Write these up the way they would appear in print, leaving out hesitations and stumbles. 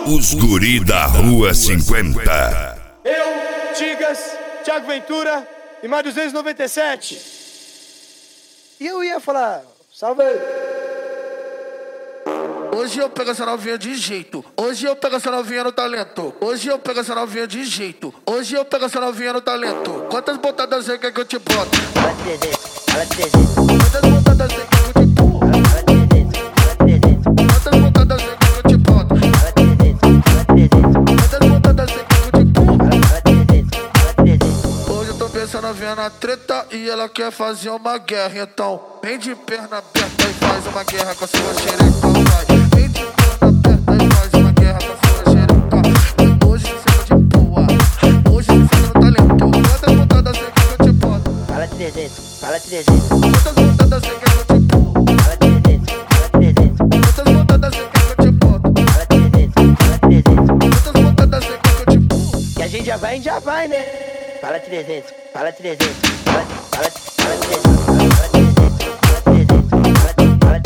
Os guri da Rua 50. Eu, Tigas, Thiago Ventura e mais 297. E eu ia falar, salve aí. Hoje eu pego essa novinha de jeito. Hoje eu pego essa novinha no talento. Hoje eu pego essa novinha de jeito. Hoje eu pego essa novinha no talento. Quantas botadas você quer que eu te boto? Fala 300, fala 300. Quantas botadas você quer que eu te boto? Fala 300, fala 300. Quantas botadas você quer que eu te boto? Fala 300, fala 300. Quantas botadas você quer que eu te boto? Fala 300, fala 300. Hoje eu tô pensando a novinha na treta e ela quer fazer uma guerra. Então, vem de perna aberta e faz uma guerra com a sua xereca, vai. Vem de perna aberta e faz uma guerra com a sua xereca. Hoje você tá de boa, hoje você tá no talento. Quantas botadas você quer que eu te boto? Fala 300, fala 300. Quantas botadas você quer que eu te boto? Fala 300, fala 300. Quantas botadas você quer que eu te boto? Fala 300, fala 300. Quantas botadas você quer que eu te boto? Que a gente já vai, né? Fala 300, fala 300. Fala 300, fala 300. Fala 300, fala 300. Fala 300, fala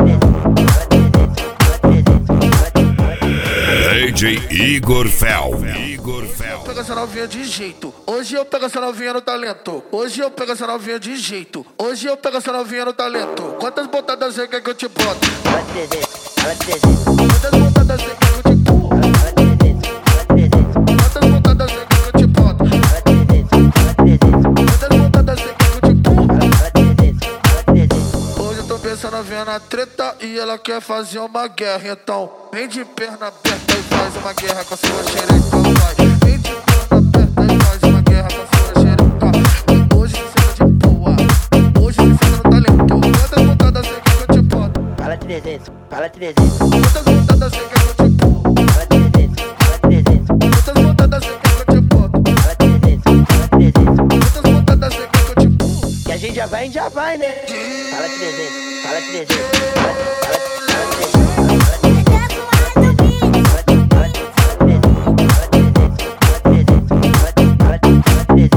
300. DJ Igor Fel. Eu pego essa novinha de jeito. Hoje eu pego essa novinha no talento. Hoje eu pego essa novinha de jeito. Hoje eu pego essa novinha no talento. Quantas botadas você quer que eu te boto? Fala 300, fala 300. Quantas botadas você quer que eu te boto? Fala 300, fala 300. Quantas botadas você quer que eu te boto? Fala 300, fala 300. Quantas botadas você quer que eu te boto? Fala 300, fala 300. Hoje eu tô pensando a novinha na treta e ela quer fazer uma guerra. Então, vem de perna aberta e faz uma guerra com a sua xereca, vai. Vem de perna aberta e faz uma guerra com a sua xereca. Hoje você tá de boa, hoje você tá no talento. Quantas botadas você quer que eu te boto? Fala 300, fala 300. Quantas botadas você quer que eu te boto? Fala 300, fala 300. Quantas botadas você quer que eu te boto? Fala 300, fala 300. Quantas botadas você quer que eu te boto? Que a gente já vai, né? Fala 300, fala 300. Fala 300, fala 300.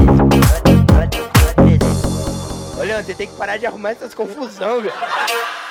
Ô, Leandro, você tem que parar de arrumar essas confusão, velho.